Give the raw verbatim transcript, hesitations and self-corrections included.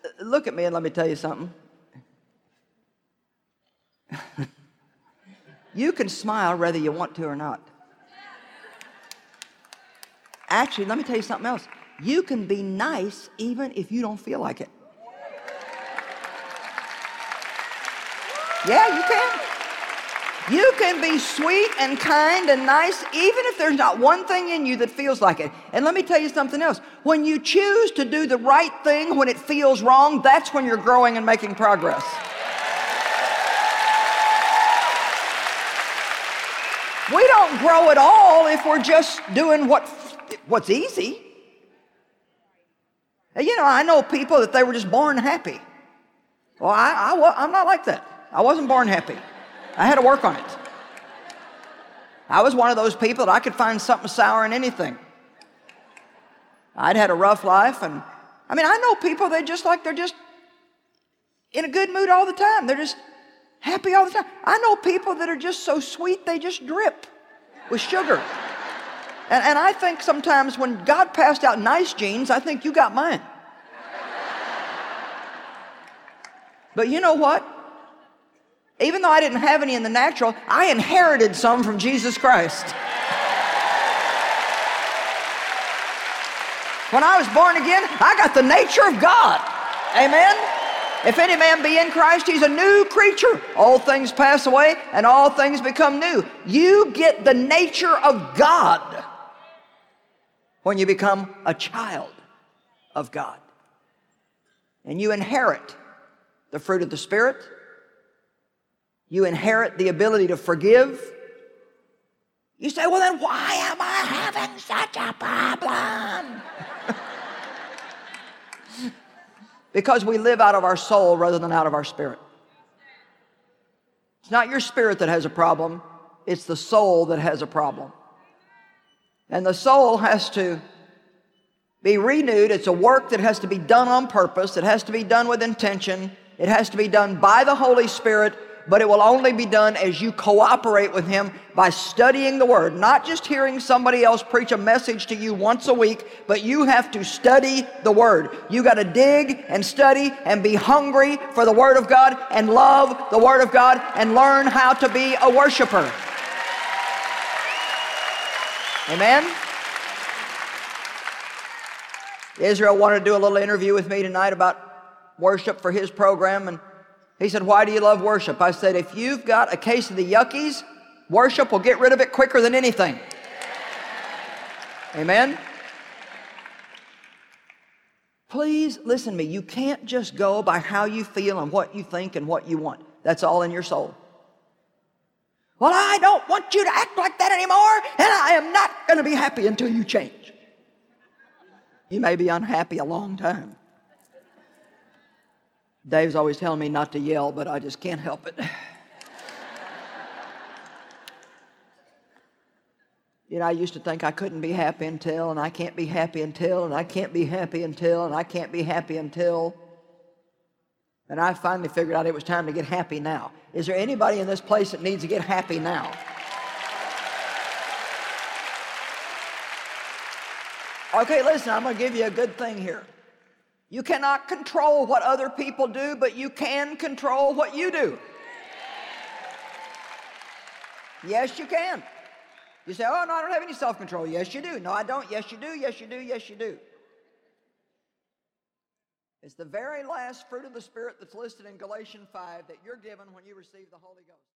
Look at me and let me tell you something. You can smile whether you want to or not. Actually, let me tell you something else. You can be nice even if you don't feel like it. Yeah, you can. You can be sweet and kind and nice even if there's not one thing in you that feels like it. And let me tell you something else. When you choose to do the right thing when it feels wrong, that's when you're growing and making progress. We don't grow at all if we're just doing what, what's easy. And you know, I know people that they were just born happy. Well, I, I, I'm not like that. I wasn't born happy. I had to work on it. I was one of those people that I could find something sour in anything. I'd had a rough life, and I mean, I know people that just like they're just in a good mood all the time. They're just happy all the time. I know people that are just so sweet they just drip with sugar. And, and I think sometimes when God passed out nice genes, I think you got mine. But you know what? Even though I didn't have any in the natural, I inherited some from Jesus Christ. When I was born again, I got the nature of God. Amen? If any man be in Christ, he's a new creature. All things pass away and all things become new. You get the nature of God when you become a child of God. And you inherit the fruit of the Spirit. You inherit the ability to forgive. You say, well, then why am I having such a problem? Because we live out of our soul rather than out of our spirit. It's not your spirit that has a problem. It's the soul that has a problem. And the soul has to be renewed. It's a work that has to be done on purpose. It has to be done with intention. It has to be done by the Holy Spirit. But it will only be done as you cooperate with Him by studying the Word. Not just hearing somebody else preach a message to you once a week, but you have to study the Word. You got to dig and study and be hungry for the Word of God and love the Word of God and learn how to be a worshiper. Amen? Israel wanted to do a little interview with me tonight about worship for his program, and he said, why do you love worship? I said, if you've got a case of the yuckies, worship will get rid of it quicker than anything. Amen? Please listen to me. You can't just go by how you feel and what you think and what you want. That's all in your soul. Well, I don't want you to act like that anymore, and I am not going to be happy until you change. You may be unhappy a long time. Dave's always telling me not to yell, but I just can't help it. You know, I used to think I couldn't be happy until, and I can't be happy until, and I can't be happy until, and I can't be happy until. And I finally figured out it was time to get happy now. Is there anybody in this place that needs to get happy now? Okay, listen, I'm going to give you a good thing here. You cannot control what other people do, but you can control what you do. Yes, you can. You say, oh, no, I don't have any self-control. Yes, you do. No, I don't. Yes, you do. Yes, you do. Yes, you do. It's the very last fruit of the Spirit that's listed in Galatians five that you're given when you receive the Holy Ghost.